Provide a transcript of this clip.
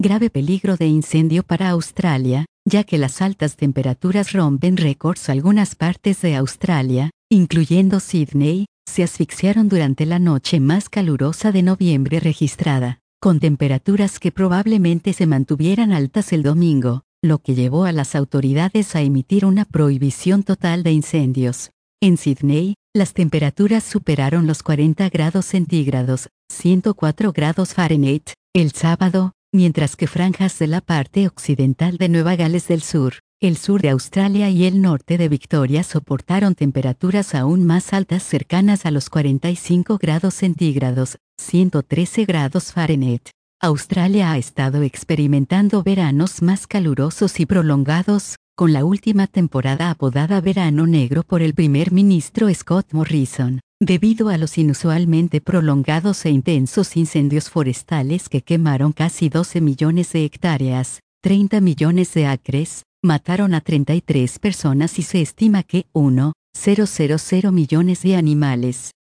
Grave peligro de incendio para Australia, ya que las altas temperaturas rompen récords. Algunas partes de Australia, incluyendo Sydney, se asfixiaron durante la noche más calurosa de noviembre registrada, con temperaturas que probablemente se mantuvieran altas el domingo, lo que llevó a las autoridades a emitir una prohibición total de incendios. En Sydney, las temperaturas superaron los 40 grados centígrados, 104 grados Fahrenheit, el sábado, mientras que franjas de la parte occidental de Nueva Gales del Sur, el sur de Australia y el norte de Victoria soportaron temperaturas aún más altas cercanas a los 45 grados centígrados, 113 grados Fahrenheit. Australia ha estado experimentando veranos más calurosos y prolongados, con la última temporada apodada Verano Negro por el primer ministro Scott Morrison, debido a los inusualmente prolongados e intensos incendios forestales que quemaron casi 12 millones de hectáreas, 30 millones de acres, mataron a 33 personas y se estima que 1,000 millones de animales.